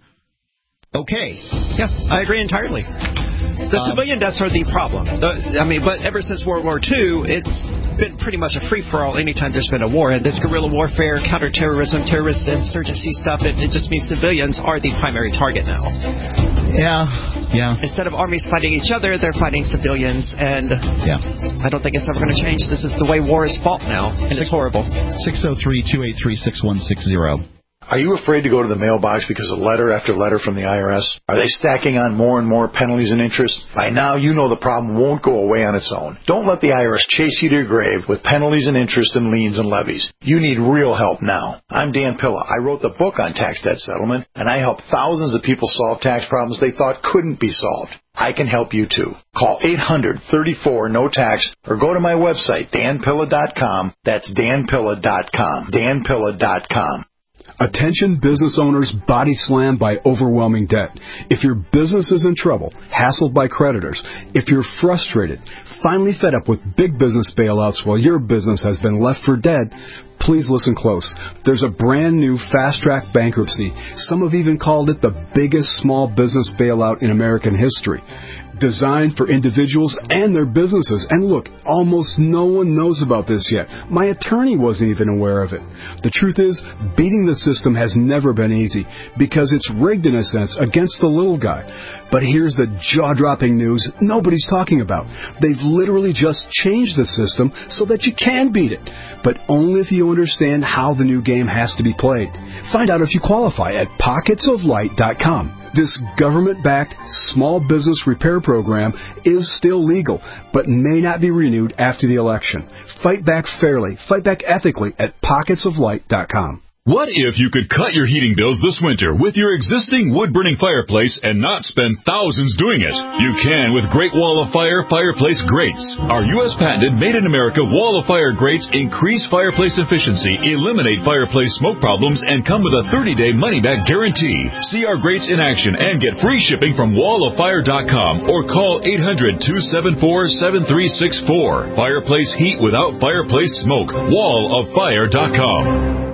okay. Yeah, I agree entirely. The um, civilian deaths are the problem. The, I mean, but ever since World War Two, it's been pretty much a free-for-all anytime there's been a war. And this guerrilla warfare, counterterrorism, terrorist insurgency stuff, it, it just means civilians are the primary target now. Yeah, yeah. Instead of armies fighting each other, they're fighting civilians. And yeah. I don't think it's ever going to change. This is the way war is fought now, and Six, it's horrible. six oh three, two eight three, six one six zero. Are you afraid to go to the mailbox because of letter after letter from the I R S? Are they stacking on more and more penalties and interest? By now, you know the problem won't go away on its own. Don't let the I R S chase you to your grave with penalties and interest and liens and levies. You need real help now. I'm Dan Pilla. I wrote the book on tax debt settlement, and I help thousands of people solve tax problems they thought couldn't be solved. I can help you too. Call eight hundred, thirty-four, no tax or go to my website, dan pilla dot com. That's dan pilla dot com. dan pilla dot com. Attention business owners body slammed by overwhelming debt. If your business is in trouble, hassled by creditors, if you're frustrated, finally fed up with big business bailouts while your business has been left for dead, please listen close. There's a brand new fast-track bankruptcy. Some have even called it the biggest small business bailout in American history. Designed for individuals and their businesses. And look, almost no one knows about this yet. My attorney wasn't even aware of it. The truth is, beating the system has never been easy because it's rigged in a sense against the little guy. But here's the jaw-dropping news nobody's talking about. They've literally just changed the system so that you can beat it, but only if you understand how the new game has to be played. Find out if you qualify at pockets of light dot com. This government-backed small business repair program is still legal, but may not be renewed after the election. Fight back fairly, fight back ethically at pockets of light dot com. What if you could cut your heating bills this winter with your existing wood-burning fireplace and not spend thousands doing it? You can with Great Wall of Fire fireplace grates. Our U S patented made-in-America Wall of Fire grates increase fireplace efficiency, eliminate fireplace smoke problems, and come with a thirty-day money-back guarantee. See our grates in action and get free shipping from wall of fire dot com or call eight hundred, two seven four, seven three six four. Fireplace heat without fireplace smoke. wall of fire dot com.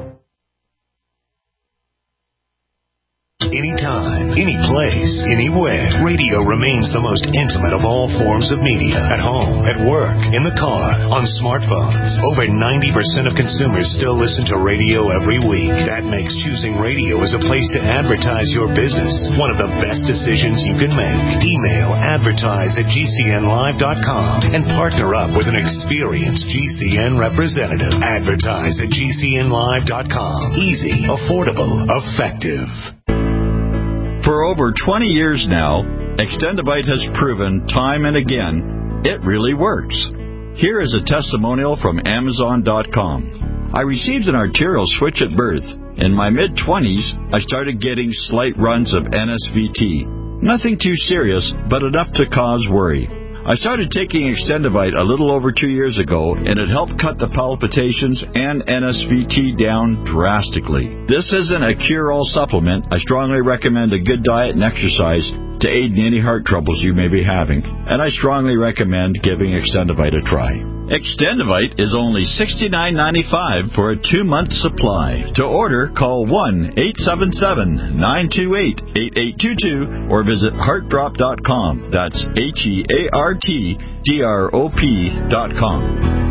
Anytime, any place, anywhere, radio remains the most intimate of all forms of media. At home, at work, in the car, on smartphones. Over ninety percent of consumers still listen to radio every week. That makes choosing radio as a place to advertise your business one of the best decisions you can make. Email advertise at g c n live dot com and partner up with an experienced G C N representative. Advertise at g c n live dot com. Easy, affordable, effective. For over twenty years now, Extendivite has proven time and again it really works. Here is a testimonial from Amazon dot com. I received an arterial switch at birth. In my mid-twenties, I started getting slight runs of N S V T. Nothing too serious, but enough to cause worry. I started taking Extendivite a little over two years ago, and it helped cut the palpitations and N S V T down drastically. This isn't a cure-all supplement. I strongly recommend a good diet and exercise to aid in any heart troubles you may be having, and I strongly recommend giving Extendivite a try. Extendivite is only sixty-nine ninety-five for a two-month supply. To order, call one eight seven seven, nine two eight, eight eight two two or visit heart drop dot com. That's H E A R T D R O P dot com.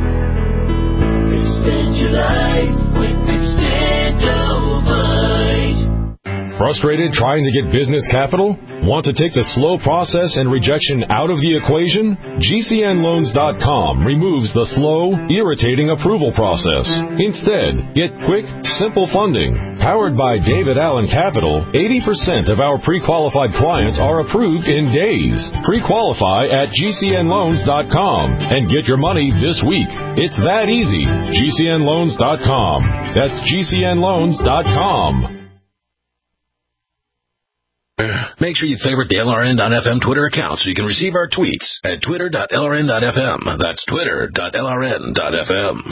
Extend your life with Extendivite. Frustrated trying to get business capital? Want to take the slow process and rejection out of the equation? G C N loans dot com removes the slow, irritating approval process. Instead, get quick, simple funding. Powered by David Allen Capital, eighty percent of our pre-qualified clients are approved in days. Pre-qualify at G C N loans dot com and get your money this week. It's that easy. G C N loans dot com. That's G C N loans dot com. Make sure you favorite the L R N dot F M Twitter account so you can receive our tweets at twitter dot L R N dot F M. That's twitter dot L R N dot F M.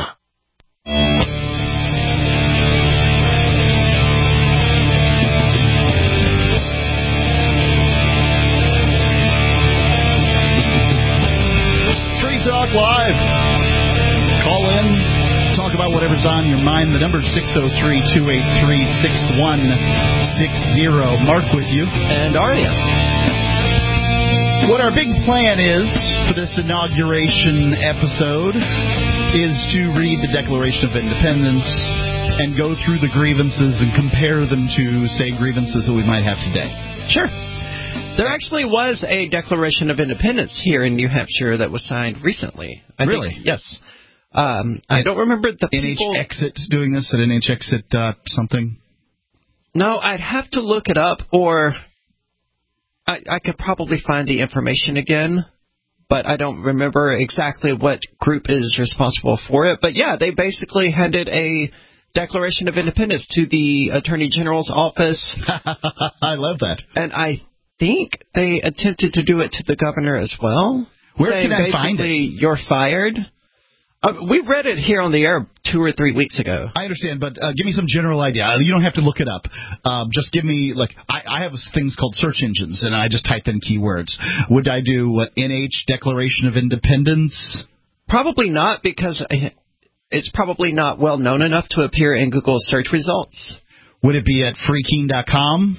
Free Talk Live. Call in. Talk about whatever's on your mind. The number is six oh three, two eight three, six one six oh. Mark with you. And Aria. What our big plan is for this inauguration episode is to read the Declaration of Independence and go through the grievances and compare them to, say, grievances that we might have today. Sure. There actually was a Declaration of Independence here in New Hampshire that was signed recently. I really? Think, yes. Um, I don't remember the N H people... Exit doing this at N H Exit uh, something? No, I'd have to look it up, or I, I could probably find the information again, but I don't remember exactly what group is responsible for it. But yeah, they basically handed a Declaration of Independence to the Attorney General's office. I love that. And I think they attempted to do it to the governor as well. Where can I find it? You're fired. Uh, we read it here on the air two or three weeks ago. I understand, but uh, give me some general idea. You don't have to look it up. Um, just give me, like, I, I have things called search engines, and I just type in keywords. Would I do, what, N H Declaration of Independence? Probably not, because it's probably not well known enough to appear in Google's search results. Would it be at free keen dot com?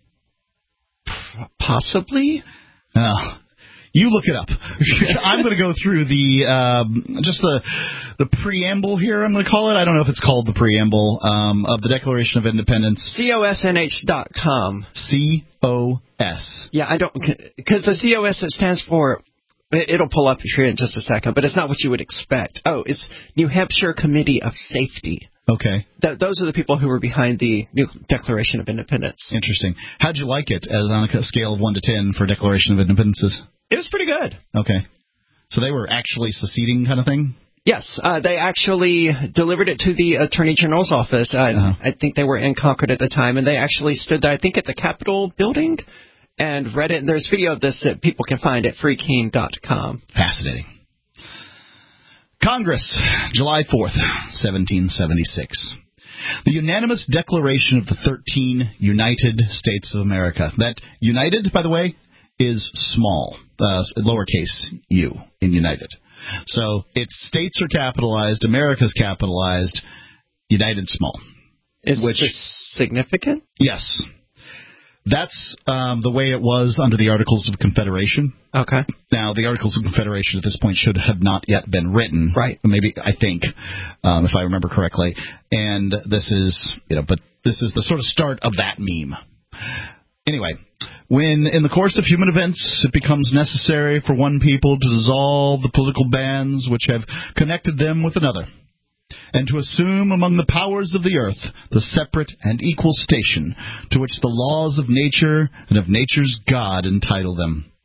Possibly. Oh. You look it up. I'm going to go through the um, just the the preamble here. I'm going to call it. I don't know if it's called the preamble um, of the Declaration of Independence. C O S N H dot com. C O S. Yeah, I don't because the C O S it stands for. It'll pull up here in just a second, but it's not what you would expect. Oh, it's New Hampshire Committee of Safety. Okay. Th- those are the people who were behind the new Declaration of Independence. Interesting. How'd you like it as on a scale of one to ten for Declaration of Independences? It was pretty good. Okay. So they were actually seceding kind of thing? Yes. Uh, they actually delivered it to the Attorney General's office. Uh, uh-huh. I think they were in Concord at the time, and they actually stood there, I think, at the Capitol building and read it. And there's video of this that people can find at free keen dot com. Fascinating. Congress, July fourth, seventeen seventy-six. The unanimous declaration of the thirteen United States of America. That United, by the way, is small, uh, lowercase u in United. So its states are capitalized, America's capitalized, United small. Is which, this significant? Yes. That's um, the way it was under the Articles of Confederation. Okay. Now, the Articles of Confederation at this point should have not yet been written. Right. Maybe, I think, um, if I remember correctly. And this is, you know, but this is the sort of start of that meme. Anyway, when in the course of human events it becomes necessary for one people to dissolve the political bands which have connected them with another, and to assume among the powers of the earth the separate and equal station to which the laws of nature and of nature's God entitle them,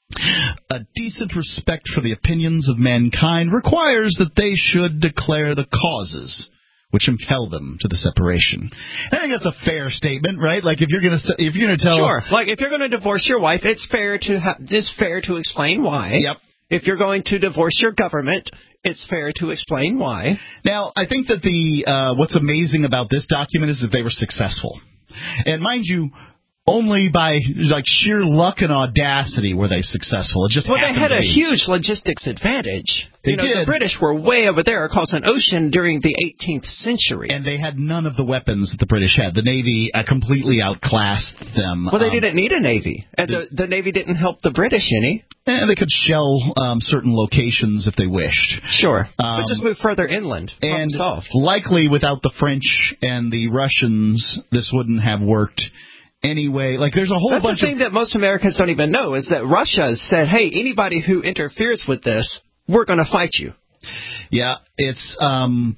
A decent respect for the opinions of mankind requires that they should declare the causes which impel them to the separation. I think that's a fair statement, right? Like if you're going to if you're going to tell Sure. Like if you're going to divorce your wife, it's fair to ha- it's fair to explain why. Yep. If you're going to divorce your government, it's fair to explain why. Now, I think that the uh, what's amazing about this document is that they were successful. And mind you, only by like sheer luck and audacity were they successful. It just well, they had a be. huge logistics advantage. They you know, did. The British were way over there across an ocean during the eighteenth century. And they had none of the weapons that the British had. The Navy uh, completely outclassed them. Well, they um, didn't need a Navy. And the, the Navy didn't help the British any. And they could shell um, certain locations if they wished. Sure. Um, but just move further inland. And south. Likely without the French and the Russians, this wouldn't have worked. Anyway, like there's a whole That's bunch the thing of... that most Americans don't even know is that Russia said, hey, anybody who interferes with this, we're going to fight you. Yeah, it's... Um,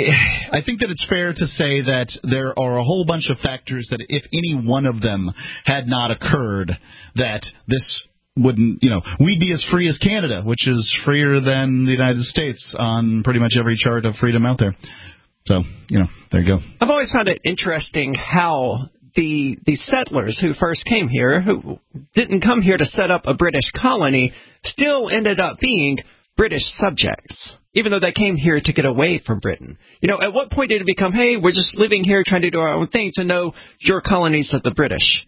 I think that it's fair to say that there are a whole bunch of factors that if any one of them had not occurred, that this wouldn't, you know, we'd be as free as Canada, which is freer than the United States on pretty much every chart of freedom out there. So, you know, there you go. I've always found it interesting how... The, the settlers who first came here, who didn't come here to set up a British colony, still ended up being British subjects, even though they came here to get away from Britain. You know, at what point did it become, hey, we're just living here trying to do our own thing, to know your colonies of the British?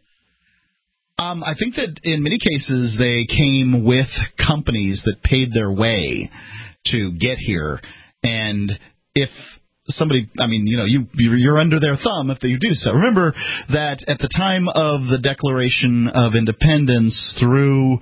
Um, I think that in many cases they came with companies that paid their way to get here, and if... Somebody, I mean, you know, you, you're under their thumb if you do so. Remember that at the time of the Declaration of Independence through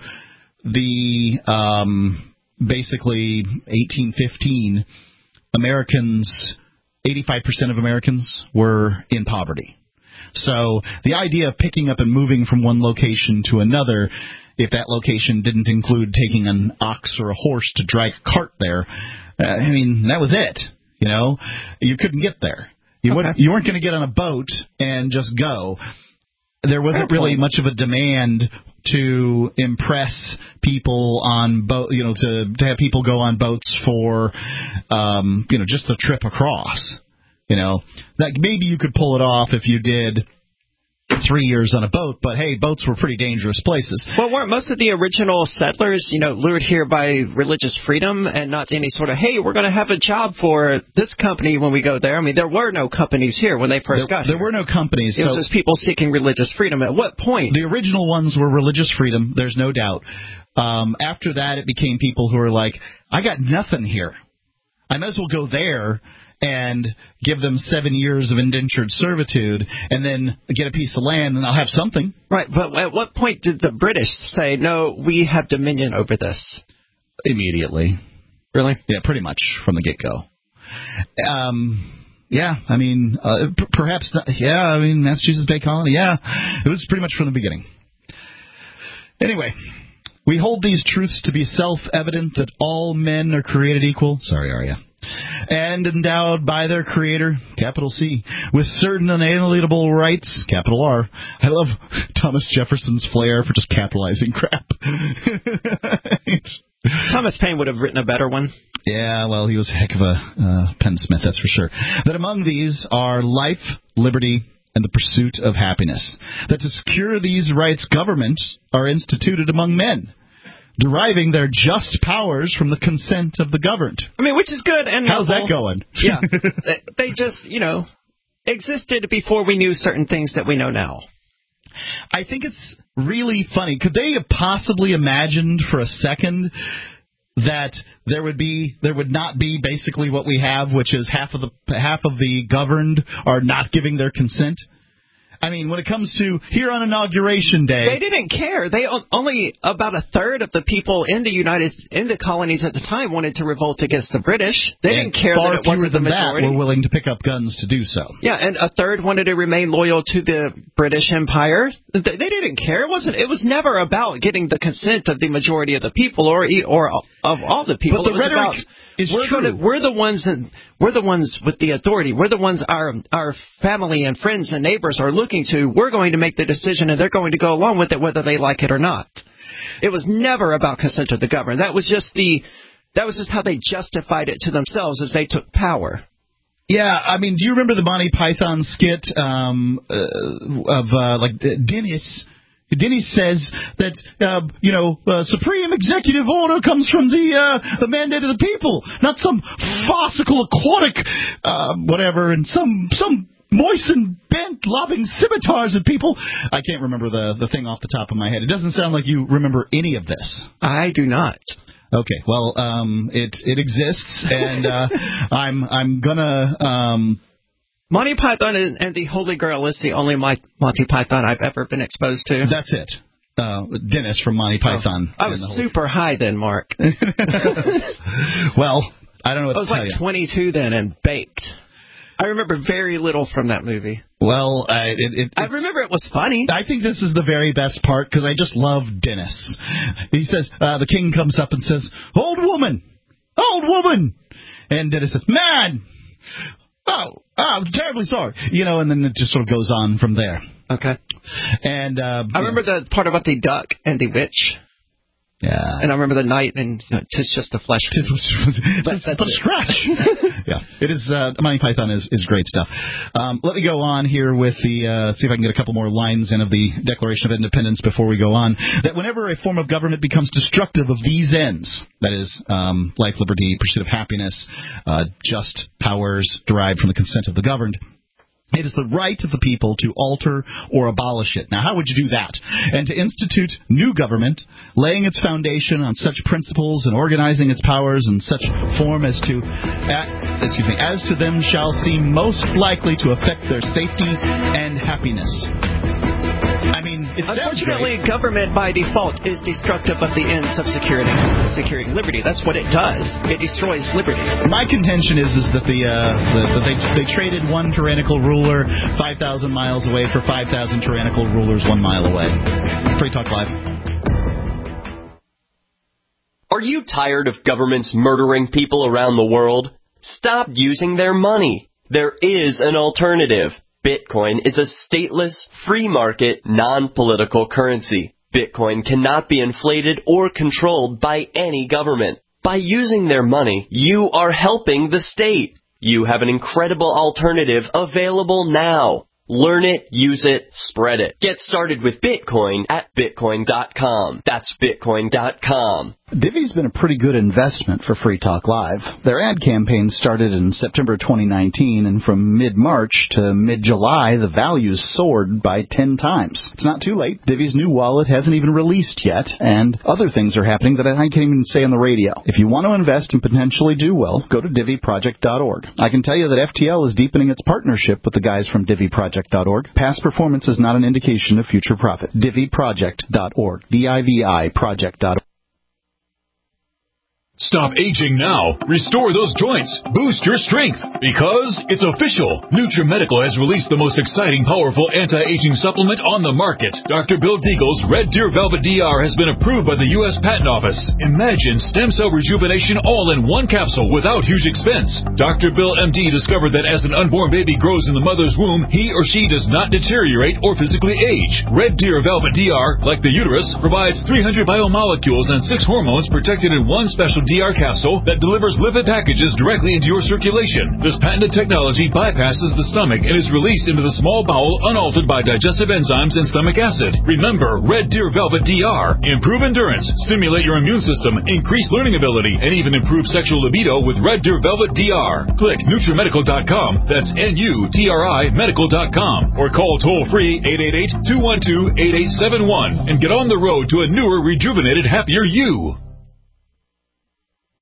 the um, basically eighteen fifteen, Americans, eighty-five percent of Americans were in poverty. So the idea of picking up and moving from one location to another, if that location didn't include taking an ox or a horse to drag a cart there, uh, I mean, that was it. You know, you couldn't get there. You, okay. weren't, you weren't going to get on a boat and just go. There wasn't really much of a demand to impress people on boat, you know, to, to have people go on boats for, um, you know, just the trip across. You know, like maybe you could pull it off if you did three years on a boat, but hey, boats were pretty dangerous places. Well, weren't most of the original settlers, you know, lured here by religious freedom and not any sort of, hey, we're going to have a job for this company when we go there? I mean, there were no companies here when they first there, got there here. There were no companies. It so was just people seeking religious freedom. At what point? The original ones were religious freedom, there's no doubt. Um, after that, it became people who were like, I got nothing here. I might as well go there and give them seven years of indentured servitude, and then get a piece of land, and I'll have something. Right, but at what point did the British say, no, we have dominion over this? Immediately. Really? Yeah, pretty much from the get-go. Um, yeah, I mean, uh, p- perhaps, not, yeah, I mean, Massachusetts Bay Colony, yeah. It was pretty much from the beginning. Anyway, we hold these truths to be self-evident that all men are created equal. Sorry, Arya. And endowed by their Creator, capital C, with certain unalienable rights, capital R. I love Thomas Jefferson's flair for just capitalizing crap. Thomas Paine would have written a better one. Yeah, well, he was a heck of a uh, pensmith, that's for sure. That among these are life, liberty, and the pursuit of happiness. That to secure these rights, governments are instituted among men, deriving their just powers from the consent of the governed. I mean, which is good. And how's noble. that going? Yeah. They just, you know, existed before we knew certain things that we know now. I think it's really funny. Could they have possibly imagined for a second that there would be, there would not be basically what we have, which is half of the half of the governed are not giving their consent? I mean, when it comes to here on Inauguration Day, they didn't care. They only about a third of the people in the United in the colonies at the time wanted to revolt against the British. They didn't care far that it wasn't than the majority. That were willing to pick up guns to do so. Yeah, and a third wanted to remain loyal to the British Empire. They, they didn't care. It wasn't. It was never about getting the consent of the majority of the people or or of all the people. But the it was rhetoric about, is we're true. Gonna, we're the ones. In, we're the ones with the authority. We're the ones our our family and friends and neighbors are looking to. We're going to make the decision, and they're going to go along with it whether they like it or not. It was never about consent of the governed. That was just the that was just how they justified it to themselves as they took power. Yeah, I mean, do you remember the Monty Python skit um, uh, of uh, like Dennis? Dennis says that, uh, you know, uh, supreme executive order comes from the uh, the mandate of the people, not some farcical, aquatic, uh, whatever, and some some moistened, bent, lobbing scimitars at people. I can't remember the, the thing off the top of my head. It doesn't sound like you remember any of this. I do not. Okay, well, um, it it exists, and uh, I'm I'm gonna. Um, Monty Python and, and the Holy Grail is the only My, Monty Python I've ever been exposed to. That's it. Uh, Dennis from Monty Python. Oh, I was super high then, Mark. Well, I don't know what I was to tell like you. twenty-two then and baked. I remember very little from that movie. Well, uh, it, it, I remember it was funny. I think this is the very best part because I just love Dennis. He says, uh, the king comes up and says, "Old woman, old woman," and Dennis says, "Man, oh, oh, I'm terribly sorry," you know, and then it just sort of goes on from there. Okay. And uh, I remember the part about the duck and the witch. Yeah. And I remember the night, and you know, tis just a flesh. Tis, tis, but a scratch. Yeah. It is, uh, Monty Python is, is great stuff. Um, let me go on here with the, uh, see if I can get a couple more lines in of the Declaration of Independence before we go on. That whenever a form of government becomes destructive of these ends, that is, um, life, liberty, pursuit of happiness, uh, just powers derived from the consent of the governed, it is the right of the people to alter or abolish it. Now, how would you do that? And to institute new government, laying its foundation on such principles and organizing its powers in such form as to, uh, excuse me, as to them shall seem most likely to affect their safety and happiness. I mean, it sounds Unfortunately, great. government by default is destructive of the ends of securing, securing liberty. That's what it does. It destroys liberty. My contention is is that the, uh, the, the they they traded one tyrannical ruler five thousand miles away for five thousand tyrannical rulers one mile away. Free Talk Live. Are you tired of governments murdering people around the world? Stop using their money. There is an alternative. Bitcoin is a stateless, free market, non-political currency. Bitcoin cannot be inflated or controlled by any government. By using their money, you are helping the state. You have an incredible alternative available now. Learn it, use it, spread it. Get started with Bitcoin at bitcoin dot com. That's bitcoin dot com. Divvy's been a pretty good investment for Free Talk Live. Their ad campaign started in September twenty nineteen, and from mid-March to mid-July, the values soared by ten times. It's not too late. Divvy's new wallet hasn't even released yet, and other things are happening that I can't even say on the radio. If you want to invest and potentially do well, go to divvy project dot org. I can tell you that F T L is deepening its partnership with the guys from divvy project dot org. Past performance is not an indication of future profit. divvy project dot org. D I V I project dot org. Stop aging now. Restore those joints. Boost your strength. Because it's official. NutriMedical has released the most exciting, powerful anti-aging supplement on the market. Doctor Bill Deagle's Red Deer Velvet D R has been approved by the U S Patent Office. Imagine stem cell rejuvenation all in one capsule without huge expense. Doctor Bill M D discovered that as an unborn baby grows in the mother's womb, he or she does not deteriorate or physically age. Red Deer Velvet D R, like the uterus, provides three hundred biomolecules and six hormones protected in one special D R capsule that delivers lipid packages directly into your circulation. This patented technology bypasses the stomach and is released into the small bowel unaltered by digestive enzymes and stomach acid. Remember, Red Deer Velvet D R. Improve endurance, stimulate your immune system, increase learning ability, and even improve sexual libido with Red Deer Velvet D R. Click NutriMedical dot com, that's N U T R I medical dot com, or call toll-free eight eight eight, two one two, eight eight seven one and get on the road to a newer, rejuvenated, happier you.